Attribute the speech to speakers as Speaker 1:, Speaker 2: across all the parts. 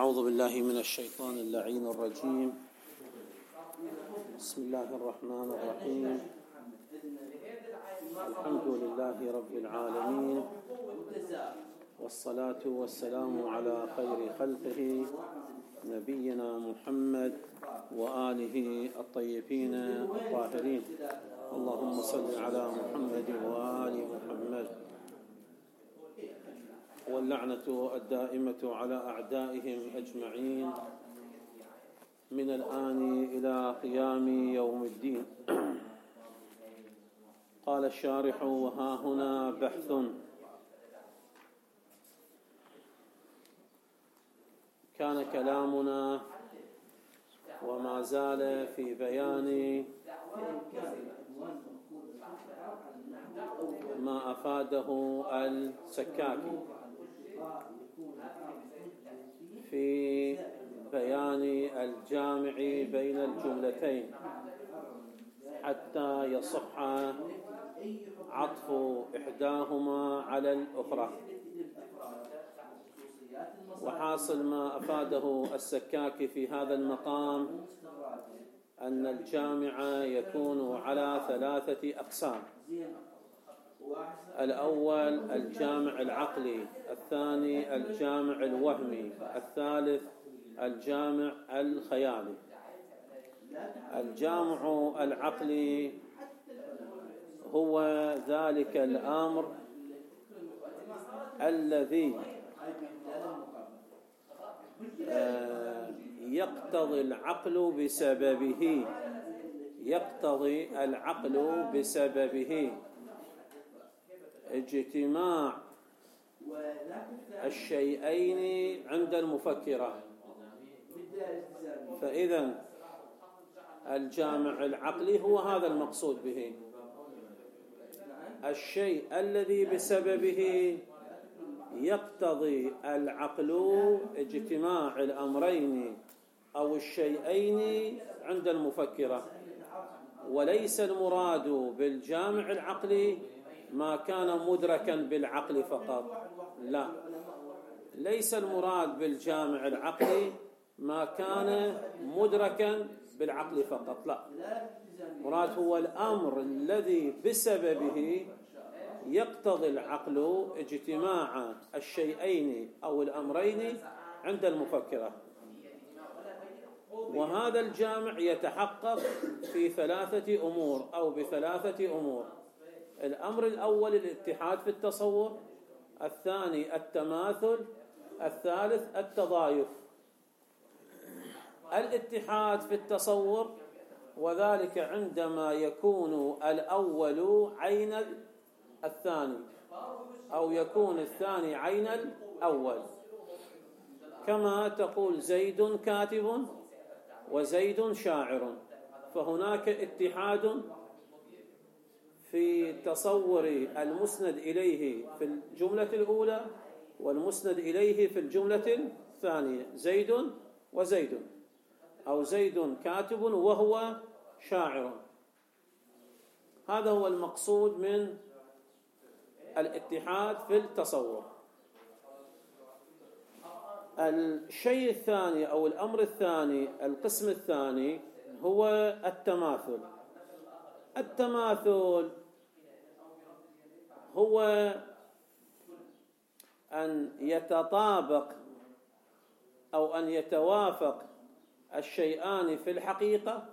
Speaker 1: أعوذ بالله من الشيطان اللعين الرجيم. بسم الله الرحمن الرحيم. الحمد لله رب العالمين، والصلاة والسلام على خير خلقه نبينا محمد وآله الطيبين الطاهرين. اللهم صل على محمد وآل محمد، واللعنة الدائمة على أعدائهم أجمعين من الآن إلى قيام يوم الدين. قال الشارح: وها هنا بحث. كان كلامنا وما زال في بيان ما أفاده السكاكي في بيان الجامع بين الجملتين حتى يصح عطف إحداهما على الأخرى. وحاصل ما أفاده السكاكي في هذا المقام أن الجامع يكون على ثلاثة أقسام: الأول الجامع العقلي، الثاني الجامع الوهمي، الثالث الجامع الخيالي. الجامع العقلي هو ذلك الأمر الذي يقتضي العقل بسببه اجتماع الشيئين عند المفكرة. فإذا الجامع العقلي هو هذا المقصود به، الشيء الذي بسببه يقتضي العقل اجتماع الأمرين أو الشيئين عند المفكرة. وليس المراد بالجامع العقلي ما كان مدركا بالعقل فقط، لا، ليس المراد بالجامع العقلي ما كان مدركا بالعقل فقط، لا، مراد هو الأمر الذي بسببه يقتضي العقل اجتماع الشيئين أو الأمرين عند المفكرة. وهذا الجامع يتحقق في ثلاثة أمور أو بثلاثة أمور: الأمر الأول الاتحاد في التصور، الثاني التماثل، الثالث التضايف. الاتحاد في التصور وذلك عندما يكون الأول عين الثاني أو يكون الثاني عين الأول، كما تقول زيد كاتب وزيد شاعر، فهناك اتحاد في تصور المسند إليه في الجملة الأولى والمسند إليه في الجملة الثانية، زيد وزيد، أو زيد كاتب وهو شاعر. هذا هو المقصود من الاتحاد في التصور. الشيء الثاني أو الأمر الثاني، القسم الثاني، هو التماثل. التماثل هو أن يتطابق أو أن يتوافق الشيئان في الحقيقة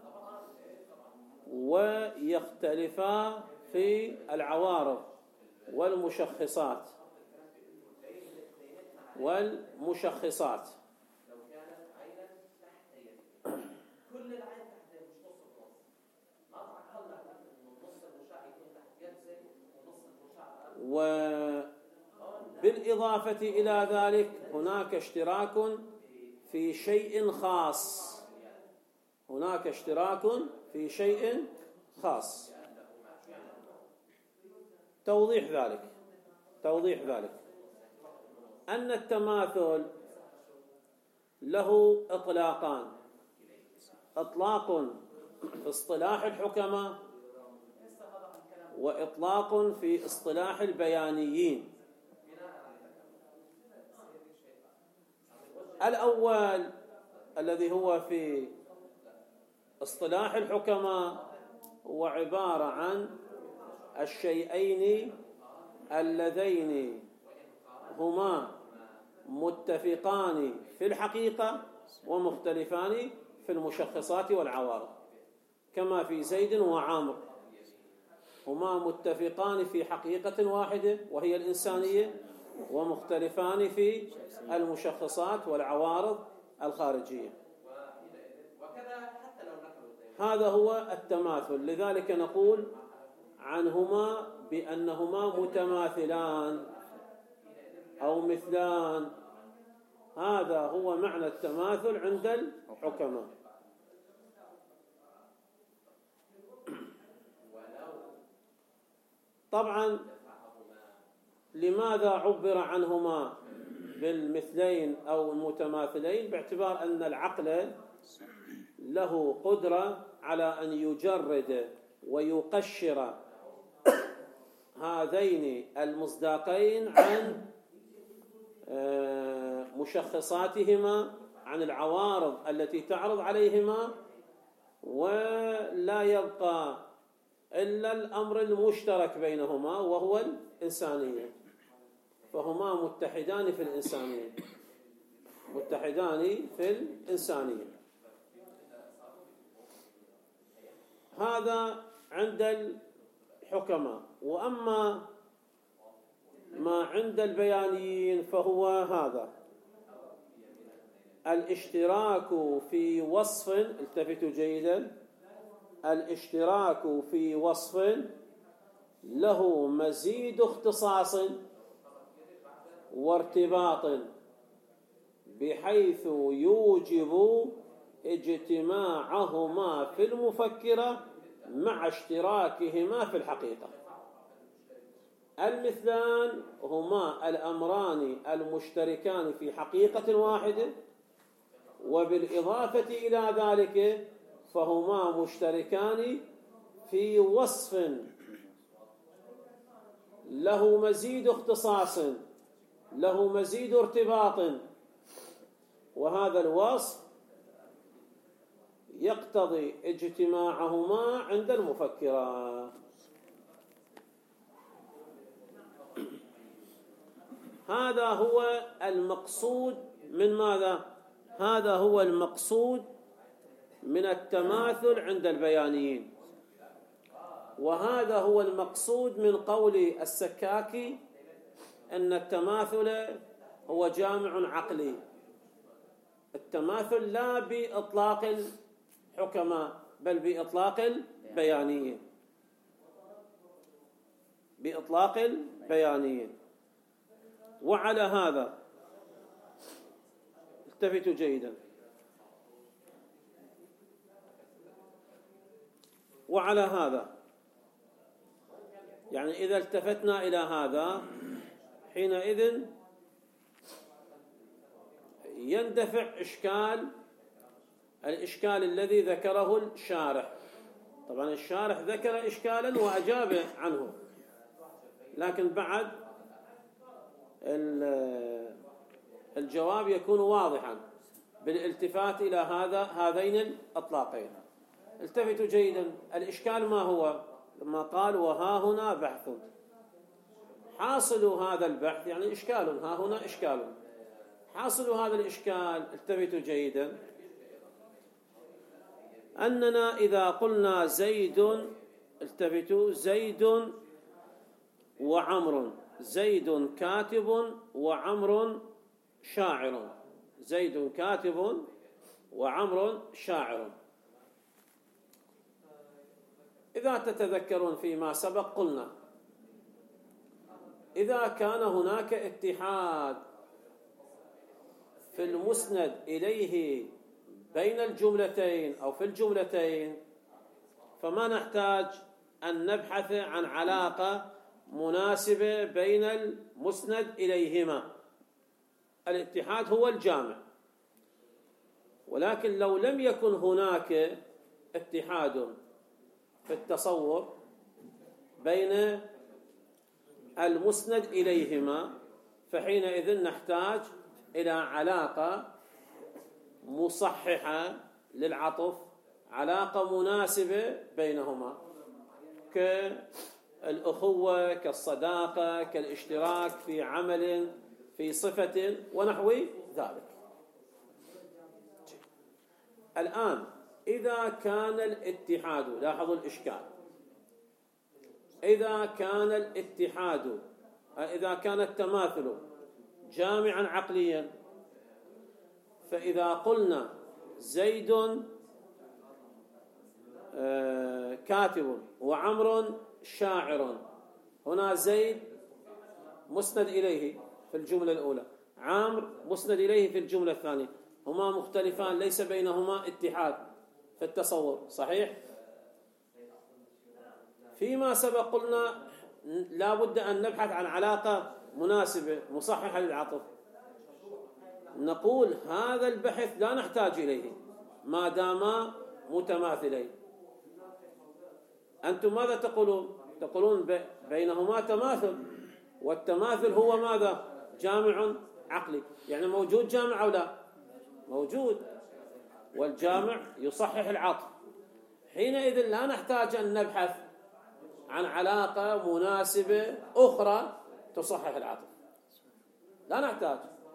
Speaker 1: ويختلفا في العوارض والمشخصات. وبالإضافة إلى ذلك هناك اشتراك في شيء خاص، هناك اشتراك في شيء خاص. توضيح ذلك أن التماثل له إطلاقان: إطلاق في اصطلاح الحكماء، وإطلاق في اصطلاح البيانيين. الأول الذي هو في اصطلاح الحكماء هو عبارة عن الشيئين اللذين هما متفقان في الحقيقة ومختلفان في المشخصات والعوارض، كما في زيد وعمر، هما متفقان في حقيقة واحدة وهي الإنسانية، ومختلفان في المشخصات والعوارض الخارجية. هذا هو التماثل. لذلك نقول عنهما بأنهما متماثلان أو مثلان. هذا هو معنى التماثل عند الحكماء. طبعا لماذا عبر عنهما بالمثلين أو المتماثلين؟ باعتبار أن العقل له قدرة على أن يجرد ويقشر هذين المصداقين عن مشخصاتهما، عن العوارض التي تعرض عليهما، ولا يبقى إلا الأمر المشترك بينهما وهو الإنسانية، فهما متحدان في الإنسانية، متحدان في الإنسانية. هذا عند الحكماء. وأما ما عند البيانيين فهو هذا: الاشتراك في وصف، التفتوا جيدا، الاشتراك في وصف له مزيد اختصاص وارتباط بحيث يوجب اجتماعهما في المفكرة مع اشتراكهما في الحقيقة. المثلان هما الأمران المشتركان في حقيقة واحدة، وبالإضافة إلى ذلك فهما مشتركان في وصف له مزيد اختصاص، له مزيد ارتباط، وهذا الوصف يقتضي اجتماعهما عند المفكرة. هذا هو المقصود من ماذا؟ هذا هو المقصود من التماثل عند البيانيين، وهذا هو المقصود من قول السكاكي أن التماثل هو جامع عقلي. التماثل لا بإطلاق الحكماء بل بإطلاق البيانيين، بإطلاق البيانيين. وعلى هذا التفتوا جيدا، وعلى هذا يعني إذا التفتنا إلى هذا حينئذ يندفع الإشكال الذي ذكره الشارح. طبعا الشارح ذكر إشكالا وأجاب عنه، لكن بعد الجواب يكون واضحا بالالتفات إلى هذين الإطلاقين. التفتوا جيدا، الإشكال ما هو؟ لما قال وها هنا بحث، حاصل هذا البحث يعني إشكال، ها هنا إشكال. حاصل هذا الإشكال، التفتوا جيدا، أننا إذا قلنا زيد، التفتوا، زيد وعمر، زيد كاتب وعمر شاعر، زيد كاتب وعمر شاعر. إذا تتذكرون فيما سبق قلنا إذا كان هناك اتحاد في المسند إليه بين الجملتين أو في الجملتين، فما نحتاج أن نبحث عن علاقة مناسبة بين المسند إليهما. الاتحاد هو الجامع. ولكن لو لم يكن هناك اتحاد في التصور بين المسند إليهما، فحينئذ نحتاج إلى علاقة مصححة للعطف، علاقة مناسبة بينهما، كالأخوة، كالصداقة، كالاشتراك في عمل، في صفة ونحو ذلك. الآن إذا كان الاتحاد، لاحظوا الإشكال، إذا كان التماثل جامعا عقليا، فإذا قلنا زيد كاتب وعمر شاعر، هنا زيد مسند إليه في الجملة الأولى، عامر مسند إليه في الجملة الثانية، هما مختلفان، ليس بينهما اتحاد في التصور، صحيح؟ فيما سبق قلنا لا بد أن نبحث عن علاقة مناسبة مصححة للعطف. نقول هذا البحث لا نحتاج إليه ما داما متماثلين. أنتم ماذا تقولون؟ تقولون بينهما تماثل، والتماثل هو ماذا؟ جامع عقلي، يعني موجود جامع أو لا؟ موجود، والجامع يصحح العطف. حينئذ لا نحتاج أن نبحث عن علاقة مناسبة أخرى تصحح العطف، لا نحتاج،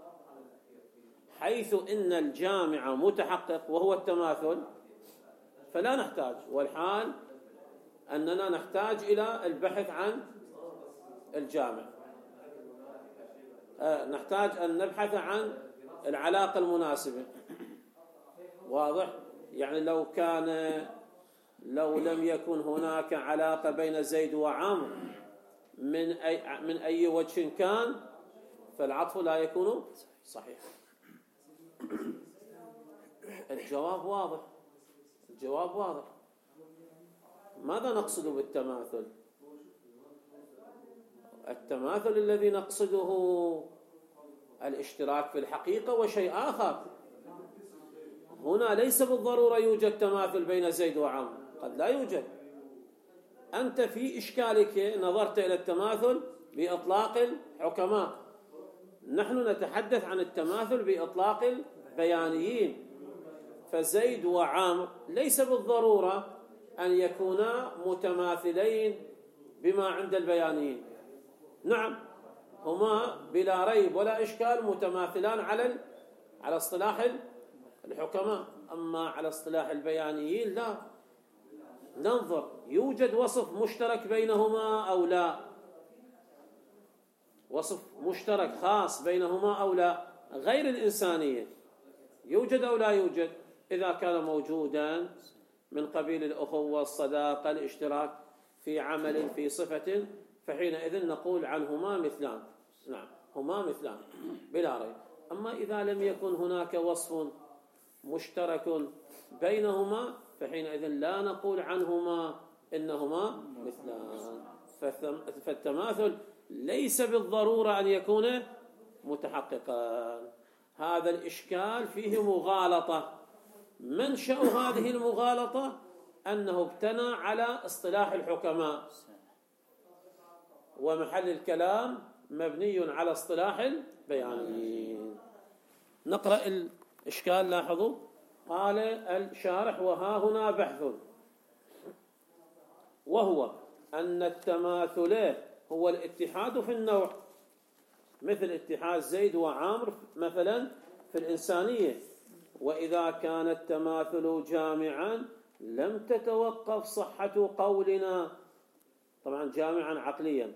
Speaker 1: حيث إن الجامع متحقق وهو التماثل، فلا نحتاج. والحال أننا نحتاج إلى البحث عن الجامع، نحتاج أن نبحث عن العلاقة المناسبة. واضح؟ يعني لو لم يكن هناك علاقة بين زيد وعمر من أي وجه كان، فالعطف لا يكون صحيح. الجواب واضح، الجواب واضح. ماذا نقصد بالتماثل؟ التماثل الذي نقصده الاشتراك في الحقيقة وشيء آخر. هنا ليس بالضرورة يوجد تماثل بين زيد وعمر، قد لا يوجد. أنت في إشكالك نظرت إلى التماثل بإطلاق الحكماء، نحن نتحدث عن التماثل بإطلاق البيانيين. فزيد وعامر ليس بالضرورة أن يكونا متماثلين بما عند البيانيين. نعم، هما بلا ريب ولا إشكال متماثلان على اصطلاح الحكماء، أما على اصطلاح البيانيين لا. ننظر يوجد وصف مشترك بينهما أو لا، وصف مشترك خاص بينهما أو لا، غير الإنسانية، يوجد أو لا يوجد؟ إذا كان موجودا من قبيل الأخوة، الصداقة، الاشتراك في عمل، في صفة، فحينئذ نقول عنهما مثلان. نعم، هما مثلان بلا ريب. أما إذا لم يكن هناك وصف مشترك بينهما، فحينئذ لا نقول عنهما إنهما مثلان. فالتماثل ليس بالضرورة أن يكون متحققا. هذا الإشكال فيه مغالطة. منشأ هذه المغالطة أنه ابتنى على اصطلاح الحكماء، ومحل الكلام مبني على اصطلاح البيانيين. نقرأ الإشكال. لاحظوا، قال الشارح: وها هنا بحث، وهو أن التماثل هو الاتحاد في النوع، مثل اتحاد زيد وعامر مثلا في الإنسانية. وإذا كان التماثل جامعا لم تتوقف صحة قولنا، طبعا جامعا عقليا،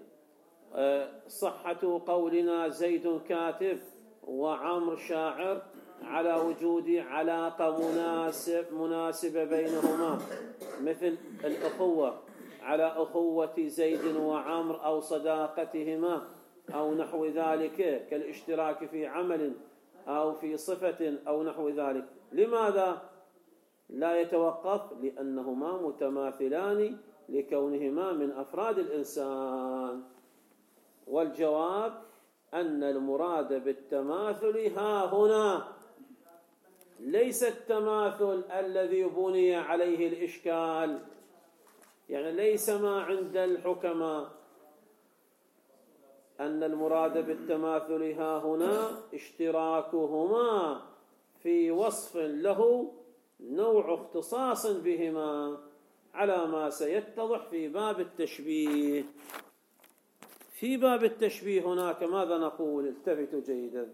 Speaker 1: صحة قولنا زيد كاتب وعمر شاعر على وجود علاقة مناسبة بينهما، مثل الأخوة على أخوة زيد وعمر أو صداقتهما أو نحو ذلك، كالاشتراك في عمل أو في صفة أو نحو ذلك. لماذا لا يتوقف؟ لأنهما متماثلان لكونهما من أفراد الإنسان. والجواب أن المراد بالتماثل ها هنا ليس التماثل الذي بني عليه الإشكال، يعني ليس ما عند الحكماء. أن المراد بالتماثل ها هنا اشتراكهما في وصف له نوع اختصاص بهما على ما سيتضح في باب التشبيه. في باب التشبيه هناك ماذا نقول؟ التفتوا جيدا.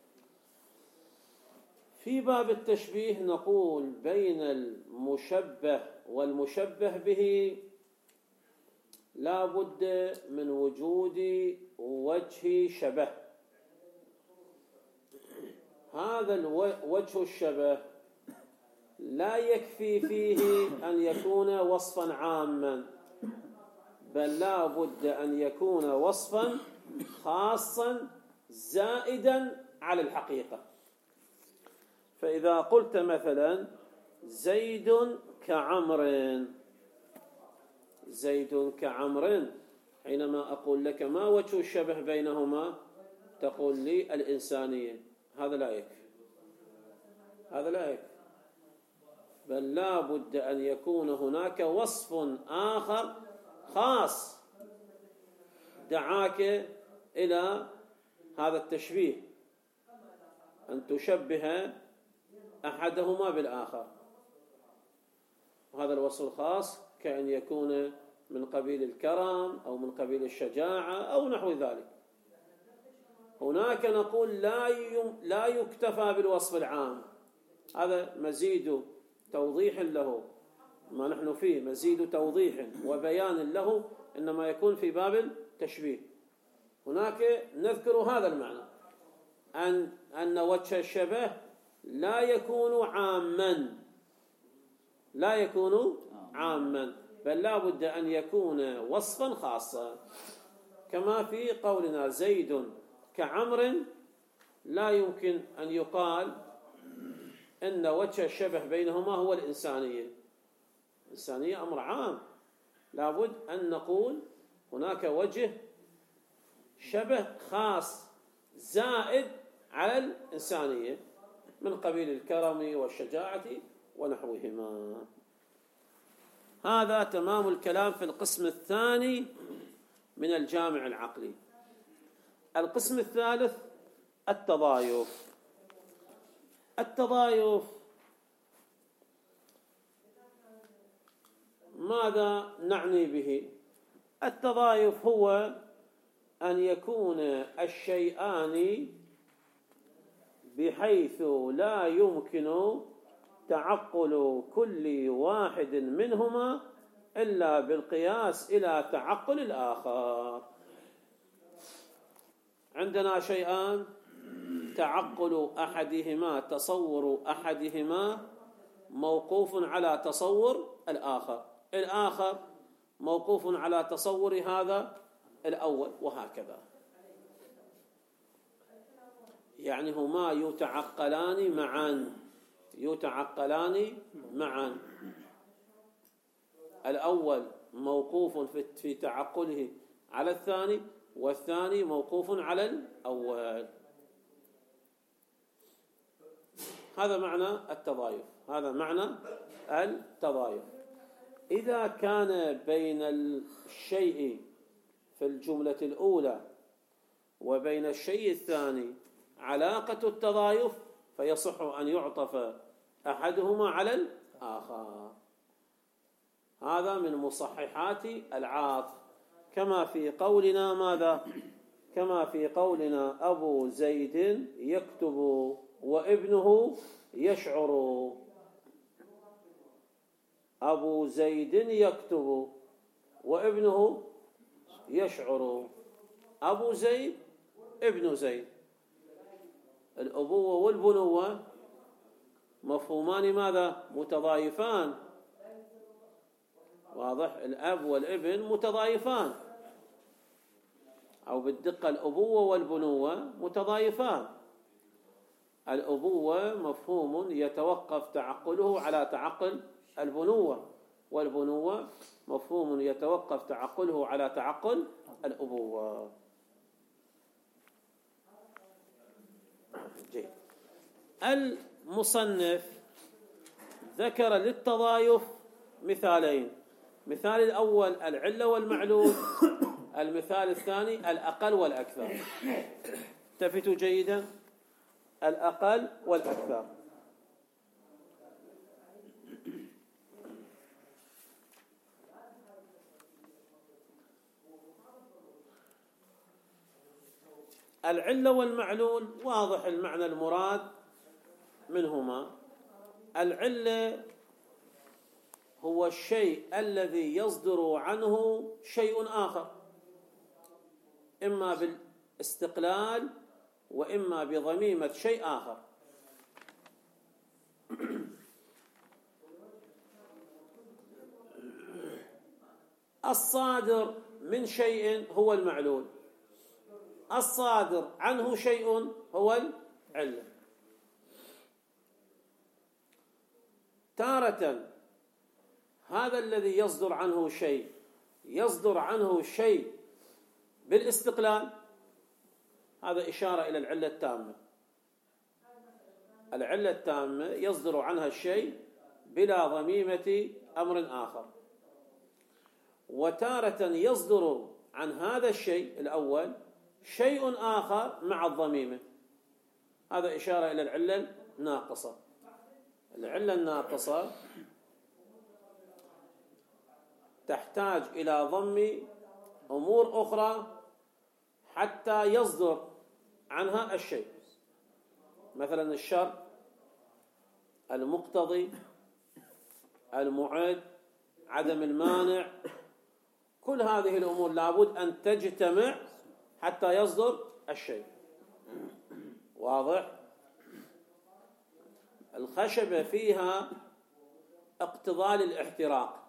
Speaker 1: في باب التشبيه نقول بين المشبه والمشبه به لا بد من وجود وجه شبه. هذا وجه الشبه لا يكفي فيه أن يكون وصفا عاما، بل لا بد أن يكون وصفا خاصا زائدا على الحقيقة. فإذا قلت مثلا زيد كعمر، زيد كعمر، حينما أقول لك ما وجه الشبه بينهما تقول لي الإنسانية. هذا لا يكفي، هذا لا يكفي، بل لا بد أن يكون هناك وصف آخر خاص دعاك إلى هذا التشبيه، أن تشبه أحدهما بالآخر. وهذا الوصف الخاص كأن يكون من قبيل الكرم أو من قبيل الشجاعة أو نحو ذلك. هناك نقول لا يكتفى بالوصف العام، هذا مزيد توضيح له، ما نحن فيه مزيد توضيح وبيان له، إنما يكون في باب التشبيه. هناك نذكر هذا المعنى، أن وجه الشبه لا يكون عاما، لا يكون عاما، بل لا بد أن يكون وصفا خاصا. كما في قولنا زيد كعمر، لا يمكن أن يقال إن وجه الشبه بينهما هو الإنسانية. الإنسانية أمر عام، لا بد أن نقول هناك وجه شبه خاص زائد على الإنسانية من قبيل الكرم والشجاعة ونحوهما. هذا تمام الكلام في القسم الثاني من الجامع العقلي. القسم الثالث التضايف. التضايف ماذا نعني به؟ التضايف هو أن يكون الشيئان بحيث لا يمكن تعقل كل واحد منهما إلا بالقياس إلى تعقل الآخر. عندنا شيئان تعقل أحدهما، تصور أحدهما موقوف على تصور الآخر، الآخر موقوف على تصور هذا الأول، وهكذا. يعني هما يتعقلان معا، يتعقلان معا. الأول موقوف في تعقله على الثاني، والثاني موقوف على الأول. هذا معنى التضايف، هذا معنى التضايف. إذا كان بين الشيء في الجملة الأولى وبين الشيء الثاني علاقة التضايف، فيصح أن يعطف أحدهما على الآخر. هذا من مصححات العاطف، كما في قولنا ماذا؟ كما في قولنا أبو زيد يكتب وابنه يشعر. أبو زيد يكتب وابنه يشعر. أبو زيد ابن زيد، الأبوة والبنوة مفهومان ماذا؟ متضايفان. واضح؟ الأب والابن متضايفان، أو بالدقة الأبوة والبنوة متضايفان. الأبوة مفهوم يتوقف تعقله على تعقل البنوة، والبنوة مفهوم يتوقف تعقله على تعقل الأبوة. جيد. المصنف ذكر للتضايف مثالين. مثال الأول العلة والمعلول، المثال الثاني الأقل والأكثر. التفتوا جيدا، الأقل والأكثر. العلة والمعلول واضح المعنى المراد منهما. العلة هو الشيء الذي يصدر عنه شيء آخر، إما بالاستقلال وإما بضميمة شيء آخر. الصادر من شيء هو المعلول، الصادر عنه شيء هو العلة. تارة هذا الذي يصدر عنه شيء يصدر عنه شيء بالاستقلال، هذا إشارة إلى العلة التامة. العلة التامة يصدر عنها الشيء بلا ضميمة أمر آخر. وتارة يصدر عن هذا الشيء الأول شيء آخر مع الضميمة، هذا إشارة إلى العلة الناقصة. العلة الناقصة تحتاج إلى ضم أمور أخرى حتى يصدر عنها الشيء، مثلا الشرط، المقتضي، المعد، عدم المانع، كل هذه الأمور لابد أن تجتمع حتى يصدر الشيء. واضح؟ الخشبة فيها اقتضاء للاحتراق،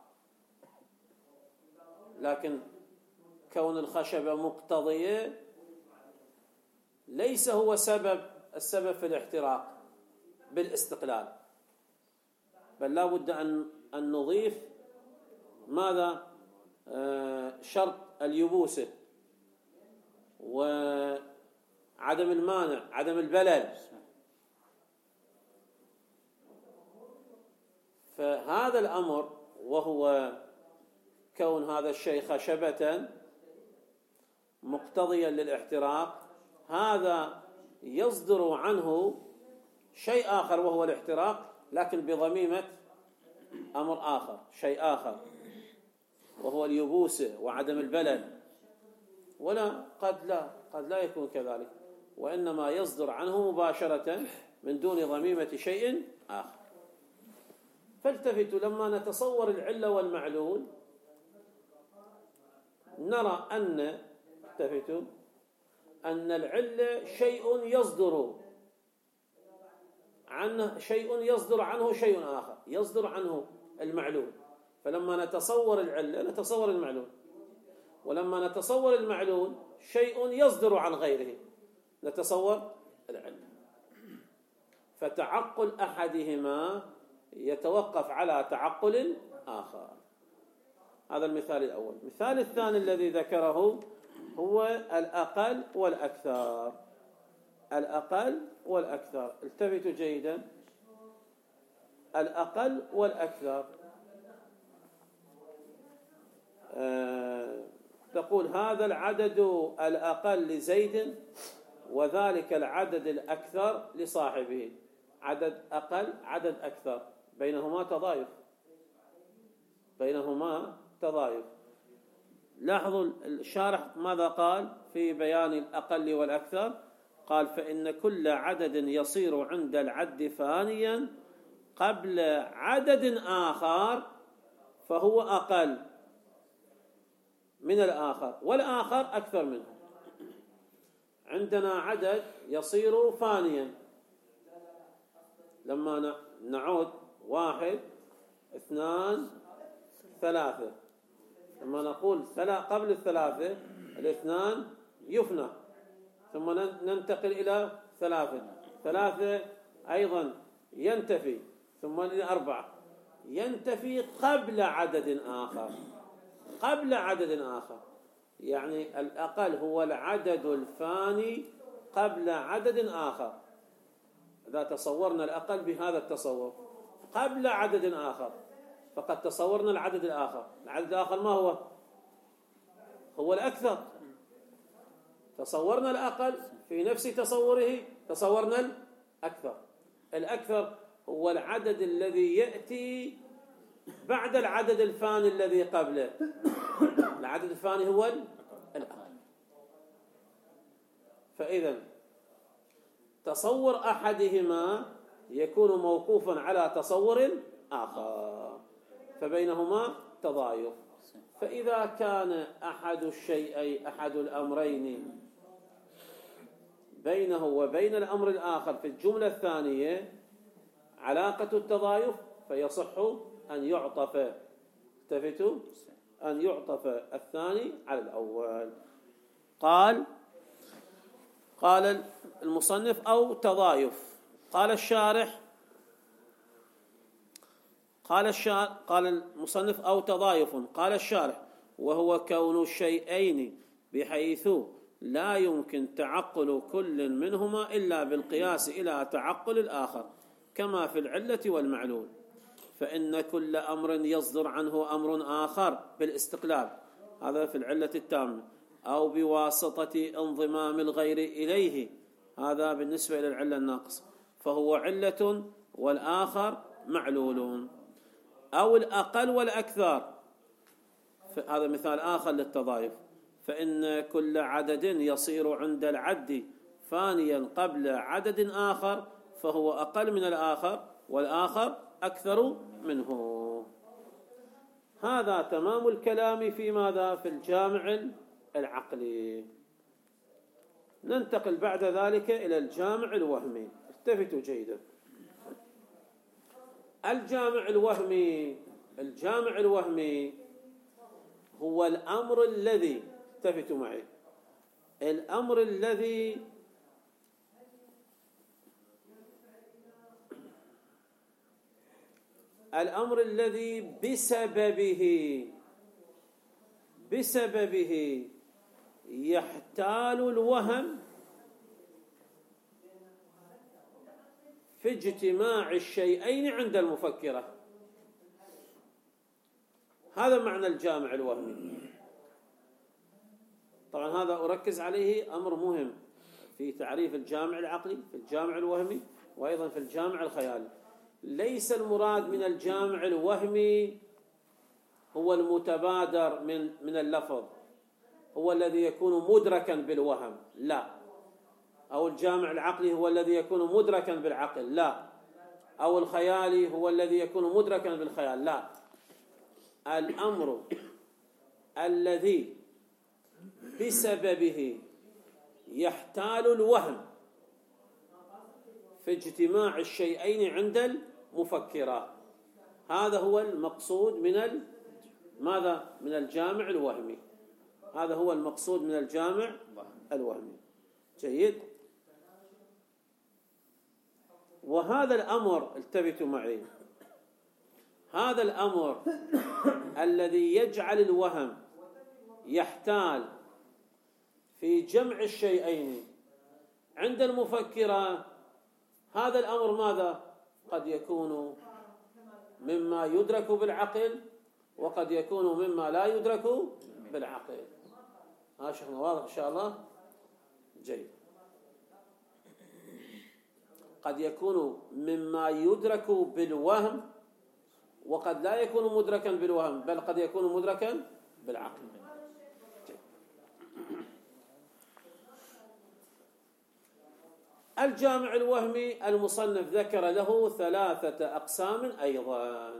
Speaker 1: لكن كون الخشبة مقتضية ليس هو السبب في الاحتراق بالاستقلال، بل لا بد أن نضيف ماذا؟ شرط اليبوسة وعدم المانع، عدم البلل. فهذا الأمر وهو كون هذا الشيء خشبة مقتضيا للاحتراق، هذا يصدر عنه شيء آخر وهو الاحتراق، لكن بضميمة أمر آخر، شيء آخر وهو اليبوسة وعدم البلل. ولا قد لا يكون كذلك، وإنما يصدر عنه مباشرة من دون ضميمة شيء آخر. فالتفتوا لما نتصور العلة والمعلول نرى أن العلة شيء يصدر عنه شيء آخر، يصدر عنه المعلول. فلما نتصور العلة نتصور المعلول، ولما نتصور المعلول شيء يصدر عن غيره نتصور العلة. فتعقل أحدهما يتوقف على تعقل آخر. هذا المثال الأول. المثال الثاني الذي ذكره هو الأقل والأكثر. الأقل والأكثر، التفتوا جيدا. الأقل والأكثر، تقول هذا العدد الأقل لزيد وذلك العدد الأكثر لصاحبه. عدد أقل، عدد أكثر، بينهما تضايف. لاحظوا الشارح ماذا قال في بيان الأقل والأكثر؟ قال فإن كل عدد يصير عند العد فانيا قبل عدد آخر فهو أقل من الآخر والآخر أكثر منه. عندنا عدد يصير فانيا، لما نعود 1 2 3، لما نقول قبل الثلاثة الاثنان يفنى، ثم ننتقل إلى 3 أيضا ينتفي، ثم إلى 4 ينتفي قبل عدد آخر. يعني الأقل هو العدد الفاني قبل عدد آخر. إذا تصورنا الأقل بهذا التصور قبل عدد آخر فقد تصورنا العدد الآخر. العدد الآخر ما هو الأكثر. تصورنا الأقل في نفس تصوره تصورنا الأكثر. الأكثر هو العدد الذي يأتي بعد العدد الفاني الذي قبله. العدد الفاني هو الأقل. فإذا تصور أحدهما يكون موقوفا على تصور آخر، فبينهما تضايف. فإذا كان أحد الأمرين بينه وبين الأمر الآخر في الجملة الثانية علاقة التضايف، فيصح أن يعطف، التفتوا، أن يعطف الثاني على الأول. قال المصنف أو تضايف. قال المصنف أو تضايف. قال الشارح: وهو كون الشيئين بحيث لا يمكن تعقل كل منهما إلا بالقياس إلى تعقل الآخر، كما في العلة والمعلول، فإن كل أمر يصدر عنه أمر آخر بالاستقلال، هذا في العلة التامة، أو بواسطة انضمام الغير إليه، هذا بالنسبة إلى العلة الناقصة، فهو علة والآخر معلول، أو الأقل والأكثر، هذا مثال آخر للتضايف، فإن كل عدد يصير عند العد فانيا قبل عدد آخر فهو أقل من الآخر والآخر أكثر منه. هذا تمام الكلام في ماذا؟ في الجامع العقلي. ننتقل بعد ذلك إلى الجامع الوهمي. التفتوا جيدا. الجامع الوهمي هو الأمر الذي، التفتوا معي، الأمر الذي بسببه يحتال الوهم في اجتماع الشيئين عند المفكرة. هذا معنى الجامع الوهمي. طبعا هذا أركز عليه، أمر مهم في تعريف الجامع العقلي، في الجامع الوهمي، وأيضا في الجامع الخيالي. ليس المراد من الجامع الوهمي هو المتبادر من اللفظ، هو الذي يكون مدركا بالوهم، لا. أو الجامع العقلي هو الذي يكون مدركا بالعقل، لا. أو الخيالي هو الذي يكون مدركا بالخيال، لا. الأمر الذي بسببه يحتال الوهم في اجتماع الشيئين عند المفكرة، هذا هو المقصود من ماذا؟ من الجامع الوهمي. هذا هو المقصود من الجامع الوهمي. جيد. وهذا الأمر، التفتوا معي، هذا الأمر الذي يجعل الوهم يحتال في جمع الشيئين عند المفكرة، هذا الأمر ماذا؟ قد يكون مما يدرك بالعقل، وقد يكون مما لا يدرك بالعقل. ها شيخنا واضح إن شاء الله؟ جيد. قد يكون مما يدرك بالوهم، وقد لا يكون مدركا بالوهم، بل قد يكون مدركا بالعقل. جيد. الجامع الوهمي المصنف ذكر له 3 أقسام أيضا،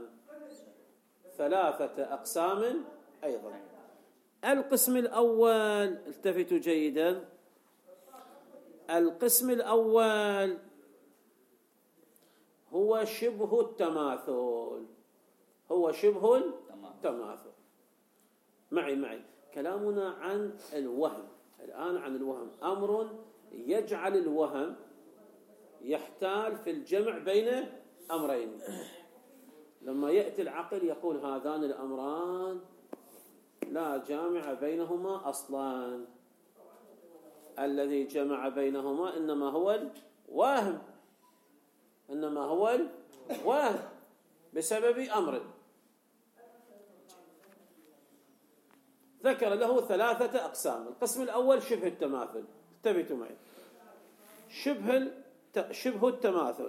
Speaker 1: 3 أقسام أيضا. القسم الأول، التفتوا جيدا، القسم الأول هو شبه التماثل. هو شبه التماثل. معي كلامنا عن الوهم الآن، عن الوهم، أمر يجعل الوهم يحتال في الجمع بين أمرين. لما يأتي العقل يقول هذان الأمران لا جامع بينهما أصلا، الذي جمع بينهما إنما هو الوهم، إنما هو الوهم بسبب أمر. ذكر له 3 أقسام. القسم الأول شبه التماثل. انتبهوا معي. شبه التماثل.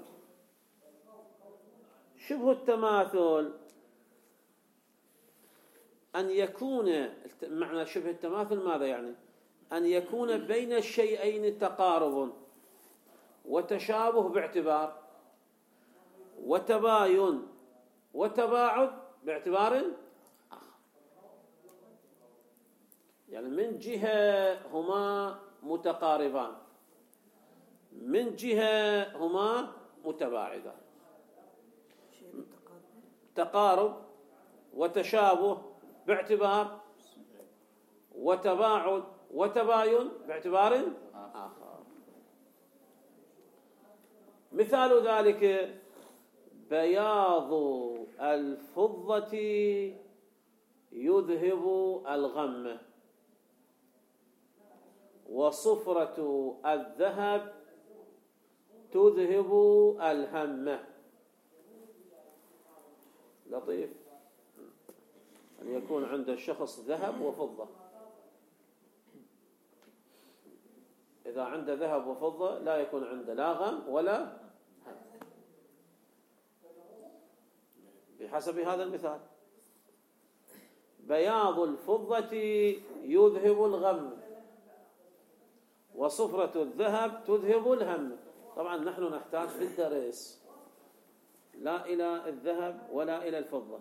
Speaker 1: شبه التماثل أن يكون، معنى شبه التماثل ماذا يعني؟ أن يكون بين الشيئين تقارب وتشابه باعتبار، وتباين وتباعد باعتبار آخر. يعني من جهة هما متقاربان، من جهة هما متباعدان. تقارب وتشابه باعتبار، وتباعد وتباين باعتبار آخر. مثال ذلك بياض الفضة يذهب الغم، وصفرة الذهب تذهب الهم. لطيف أن يكون عند الشخص ذهب وفضة. إذا عنده ذهب وفضة لا يكون عنده لا غم ولا هم، بحسب هذا المثال. بياض الفضة يذهب الغم، وصفرة الذهب تذهب الهم. طبعا نحن نحتاج في الدرس لا إلى الذهب ولا إلى الفضة،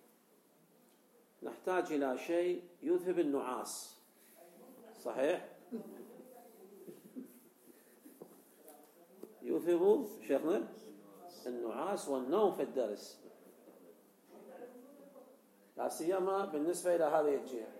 Speaker 1: نحتاج إلى شيء يذهب النعاس. صحيح؟ يذهب شيخنا النعاس والنوم في الدرس، لا سيما بالنسبة إلى هذه الجهة.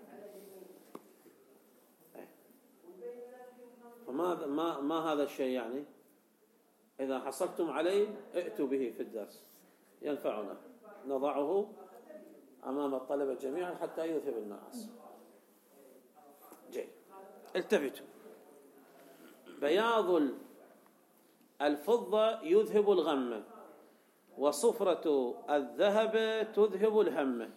Speaker 1: فما ما هذا الشيء يعني؟ إذا حصلتم عليه ائتوا به في الدرس ينفعنا، نضعه أمام الطلبة جميعا حتى يذهب النعاس. جيد، التفتوا. بياض الفضة يذهب الغم، وصفرة الذهب تذهب الهم.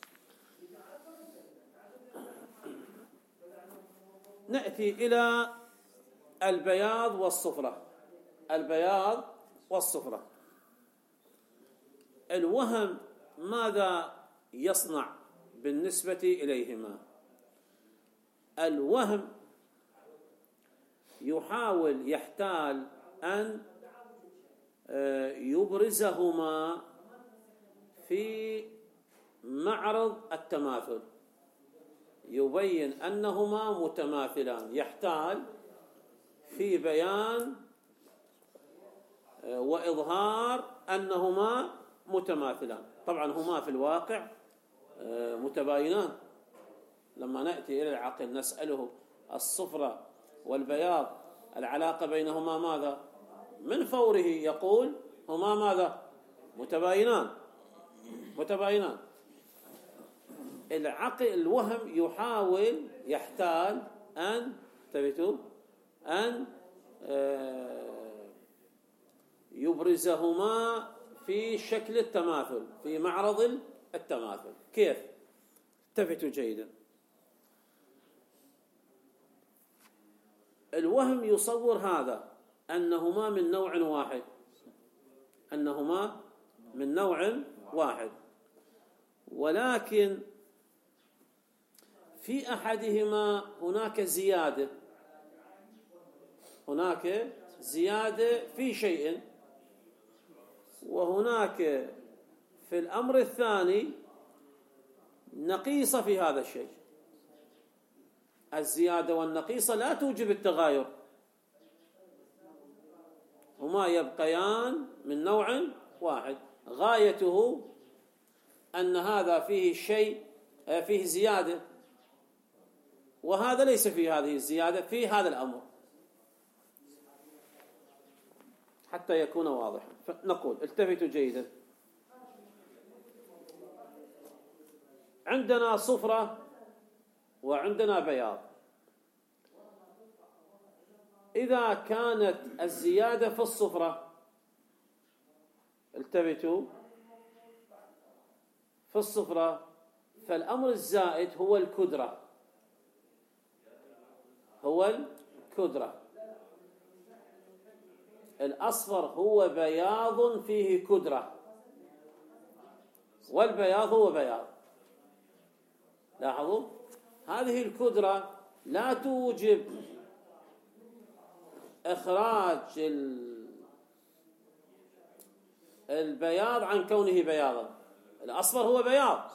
Speaker 1: نأتي إلى البياض والصفرة. البياض والصفرة، الوهم ماذا يصنع بالنسبة إليهما؟ الوهم يحاول يحتال أن يبرزهما في معرض التماثل، يبين أنهما متماثلان، يحتال في بيان وإظهار أنهما متماثلان. طبعا هما في الواقع متباينان. لما نأتي إلى العقل نسأله الصفرة والبياض العلاقة بينهما ماذا؟ من فوره يقول هما ماذا؟ متباينان. متباينان. العقل الوهم يحاول يحتال أن تبتوا أن يبرزهما في شكل التماثل، في معرض التماثل. كيف؟ التفتوا جيدا. الوهم يصور هذا أنهما من نوع واحد، أنهما من نوع واحد، ولكن في أحدهما هناك زيادة، هناك زيادة في شيء، وهناك في الأمر الثاني نقيصة في هذا الشيء. الزيادة والنقيصة لا توجب التغاير، هما يبقيان من نوع واحد. غايته أن هذا فيه شيء، فيه زيادة، وهذا ليس فيه هذه الزيادة في هذا الأمر، حتى يكون واضحا. فنقول التفتوا جيدا. عندنا صفرة وعندنا بياض. إذا كانت الزيادة في الصفرة، التفتوا، في الصفرة، فالأمر الزائد هو الكدرة، هو الكدرة. الأصفر هو بياض فيه كدرة، والبياض هو بياض. لاحظوا هذه الكدرة لا توجب إخراج البياض عن كونه بياضا. الأصفر هو بياض،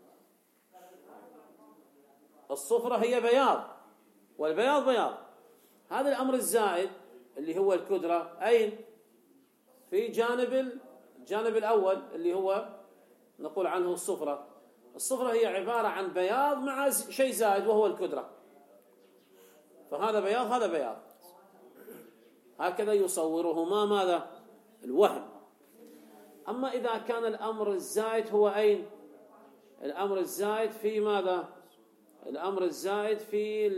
Speaker 1: الصفرة هي بياض، والبياض بياض. هذا الأمر الزائد اللي هو الكدرة أين؟ في الجانب الأول اللي هو نقول عنه الصفرة. الصفرة هي عبارة عن بياض مع شيء زائد وهو الكدرة، فهذا بياض هذا بياض. هكذا يصورهما ماذا؟ الوهم. أما إذا كان الأمر الزائد هو أين؟ الأمر الزائد في ماذا؟ الأمر الزائد في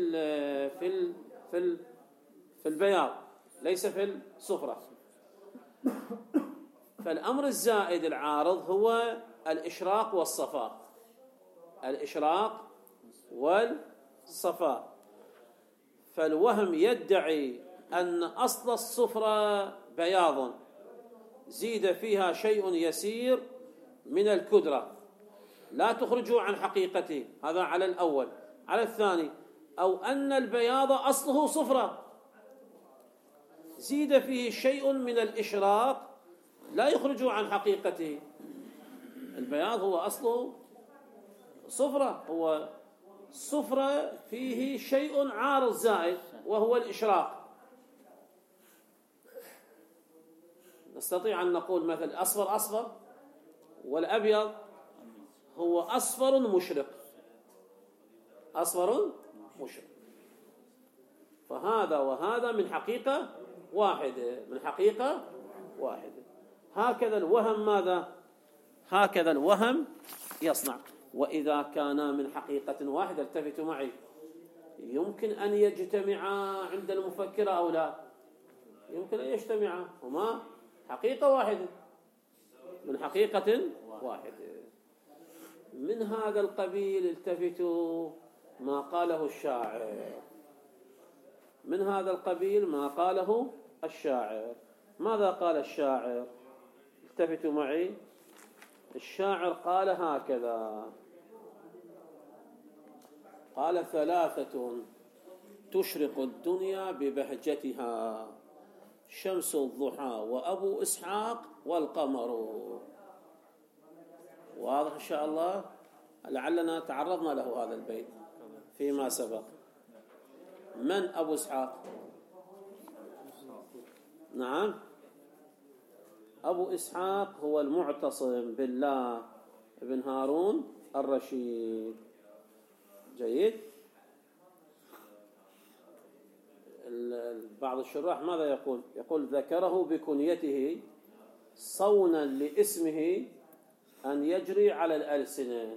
Speaker 1: البياض، ليس في الصفرة. فالأمر الزائد العارض هو الإشراق والصفاء، الإشراق والصفاء. فالوهم يدعي أن أصل الصفرة بياض زيد فيها شيء يسير من الكدرة لا تخرجه عن حقيقته، هذا على الأول. على الثاني، أو أن البياض أصله صفرة زيد فيه شيء من الإشراق لا يخرجه عن حقيقته. البياض هو أصله صفرة، هو صفرة فيه شيء عارض زائد وهو الإشراق. نستطيع أن نقول مثل أصفر أصفر، والأبيض هو أصفر مشرق، أصفر مشرق. فهذا وهذا من حقيقة واحدة، من حقيقة واحدة. هكذا الوهم ماذا؟ هكذا الوهم يصنع. وإذا كانا من حقيقة واحدة، التفتوا معي، يمكن أن يجتمعا عند المفكرة أو لا؟ يمكن أن يجتمعا، هما حقيقة واحدة، من حقيقة واحدة. من هذا القبيل التفتوا ما قاله الشاعر، من هذا القبيل ما قاله الشاعر. ماذا قال الشاعر؟ التفتوا معي. الشاعر قال هكذا: قال: ثلاثة تشرق الدنيا ببهجتها، شمس الضحى وأبو إسحاق والقمر. واضح إن شاء الله؟ لعلنا تعرضنا له هذا البيت فيما سبق. من أبو إسحاق؟ نعم، أبو إسحاق هو المعتصم بالله ابن هارون الرشيد. جيد. بعض الشراح ماذا يقول؟ يقول: ذكره بكنيته صونا لاسمه أن يجري على الألسنة،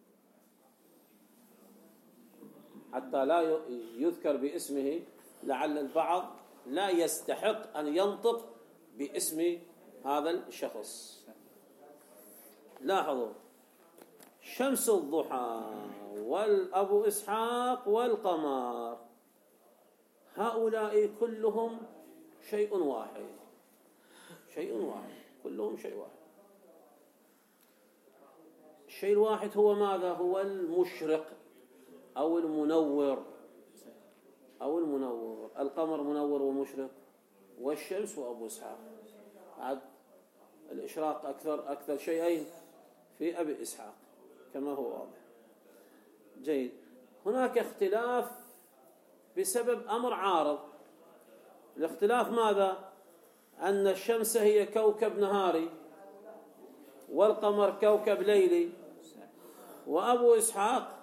Speaker 1: حتى لا يذكر باسمه، لعل البعض لا يستحق أن ينطق باسم هذا الشخص. لاحظوا: شمس الضحى والأبو إسحاق والقمر، هؤلاء كلهم شيء واحد، شيء واحد، كلهم شيء واحد. الشيء الواحد هو ماذا؟ هو المشرق أو المنور، أو المنور. القمر منور ومشرق، والشمس وأبو إسحاق. عاد الإشراق أكثر شيئين في أبي إسحاق كما هو واضح. جيد. هناك اختلاف بسبب أمر عارض. الاختلاف ماذا؟ أن الشمس هي كوكب نهاري، والقمر كوكب ليلي، وأبو إسحاق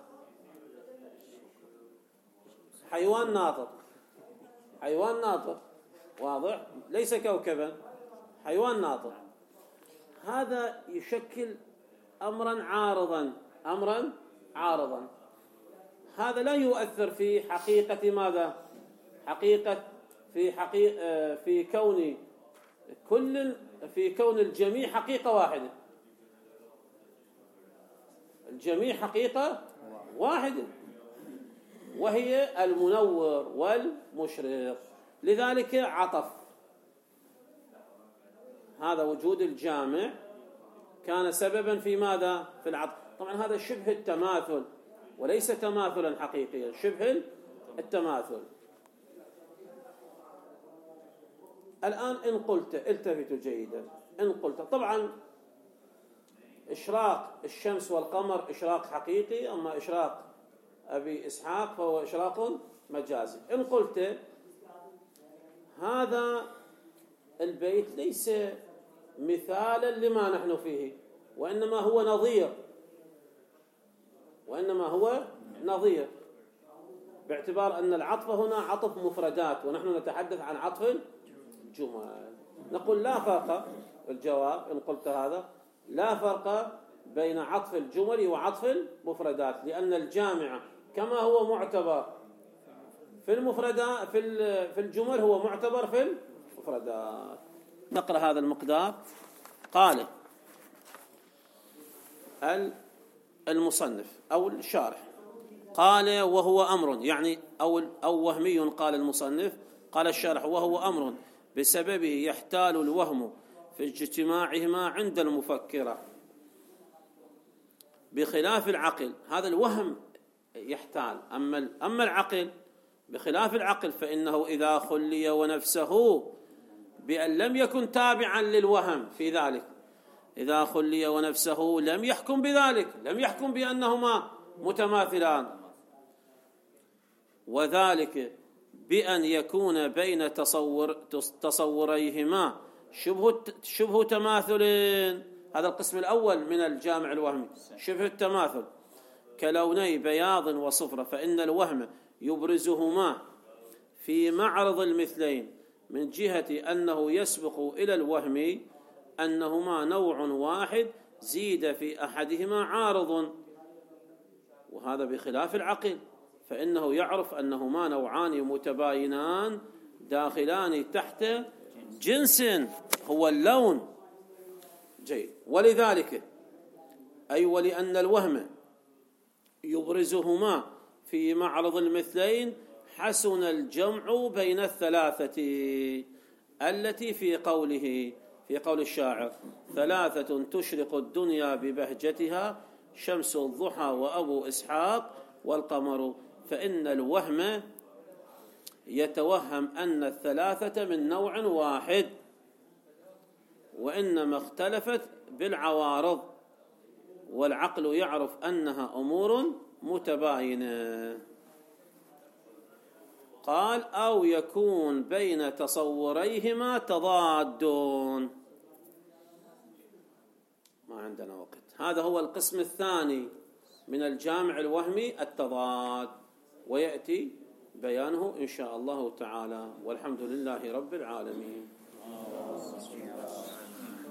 Speaker 1: حيوان ناطق، حيوان ناطق، واضح؟ ليس كوكبا، حيوان ناطق. هذا يشكل أمرا عارضا، أمرا عارضا. هذا لا يؤثر في حقيقة ماذا؟ في كون الجميع حقيقة واحدة. الجميع حقيقة واحدة، وهي المنور والمشرق. لذلك عطف. هذا وجود الجامع كان سببا في ماذا؟ في العطف. طبعا هذا شبه التماثل وليس تماثلا حقيقيا، شبه التماثل. الآن إن قلت، التفتوا جيدا، إن قلت طبعا إشراق الشمس والقمر إشراق حقيقي، أما إشراق أبي إسحاق فهو إشراق مجازي. إن قلت هذا البيت ليس مثالا لما نحن فيه، وإنما هو نظير، باعتبار أن العطف هنا عطف مفردات ونحن نتحدث عن عطف الجمل. نقول لا فرق، الجواب إن قلت هذا لا فرق بين عطف الجمل وعطف المفردات، لأن الجامع كما هو معتبر في المفردات في الجمل هو معتبر في المفردات. نقرأ هذا المقدار. قال المصنف أو الشارح، قال وهو أمر، يعني أو وهمي. قال المصنف، قال الشارح وهو أمر بسببه يحتال الوهم في اجتماعهما عند المفكرة بخلاف العقل. هذا الوهم يحتال، أما العقل بخلاف العقل فإنه إذا خلي ونفسه بأن لم يكن تابعا للوهم في ذلك، إذا خلي ونفسه لم يحكم بذلك، لم يحكم بأنهما متماثلان، وذلك بأن يكون بين تصوريهما شبه تماثل. هذا القسم الأول من الجامع الوهمي، شبه التماثل، كلوني بياض وصفرة، فإن الوهم يبرزهما في معرض المثلين من جهة أنه يسبق إلى الوهم أنهما نوع واحد زيد في أحدهما عارض، وهذا بخلاف العقل فإنه يعرف أنهما نوعان متباينان داخلان تحت جنس هو اللون. جيد. ولذلك أي ولأن الوهم يبرزهما في معرض المثلين حسن الجمع بين الثلاثة التي في قول الشاعر: ثلاثة تشرق الدنيا ببهجتها، شمس الضحى وأبو إسحاق والقمر. فإن الوهم يتوهم أن الثلاثة من نوع واحد، وإنما اختلفت بالعوارض، والعقل يعرف أنها أمور متباينة. قال: أو يكون بين تصوريهما تضاد. ما عندنا وقت. هذا هو القسم الثاني من الجامع الوهمي، التضاد، ويأتي بيانه إن شاء الله تعالى. والحمد لله رب العالمين.